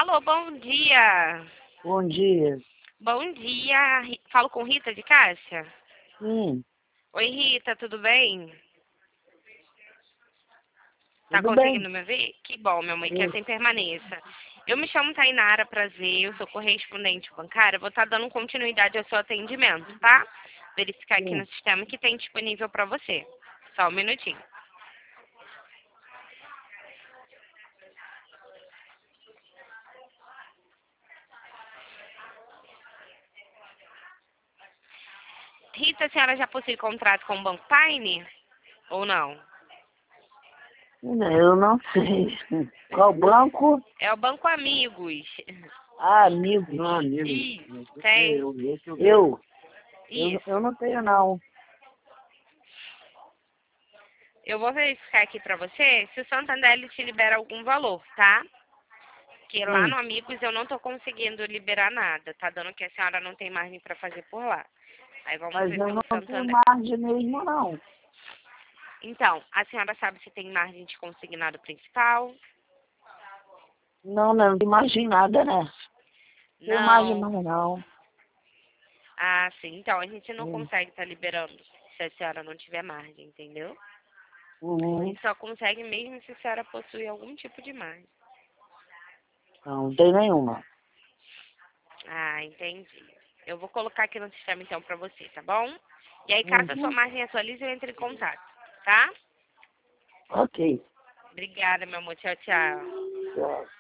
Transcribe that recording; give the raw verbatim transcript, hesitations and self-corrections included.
Alô, bom dia. Bom dia. Bom dia. Ri- Falo com Rita de Cássia? Sim, Oi, Rita, tudo bem? Tá tudo bem. conseguindo me ver? Que bom, minha mãe, que Sim. assim permaneça. Eu me chamo Tainara Prazer, eu sou correspondente bancária. Vou estar dando continuidade ao seu atendimento, tá? Verificar aqui Sim. no sistema que tem disponível para você. Só um minutinho. Rita, a senhora já possui contrato com o Banco Paine? Ou não? Eu não sei. Qual banco? É o Banco Amigos. Ah, amigo. Ah, amigo. Ih, Esse tem. é eu, esse eu Eu, eu, Isso. eu não tenho, não. Eu vou verificar aqui pra você se o Santander ele te libera algum valor, tá? Porque lá Sim. no Amigos eu não tô conseguindo liberar nada. Tá dando que a senhora não tem margem pra fazer por lá. Aí vamos Mas ver eu pelo não tenho Santander. margem mesmo, não. Então, a senhora sabe se tem margem de consignado principal? Não, não, não tenho margem nada, né? Tenho margem Não. mais, não. Ah, sim. Então, a gente não Sim. consegue estar liberando se a senhora não tiver margem, entendeu? A Uhum. gente só consegue mesmo se a senhora possui algum tipo de margem. Não, não tem nenhuma. Ah, entendi. Eu vou colocar aqui no sistema então pra você, tá bom? E aí, caso a sua Uhum. margem atualize, eu entre em contato, tá? Ok. Obrigada, meu amor. Tchau, tchau. Tchau.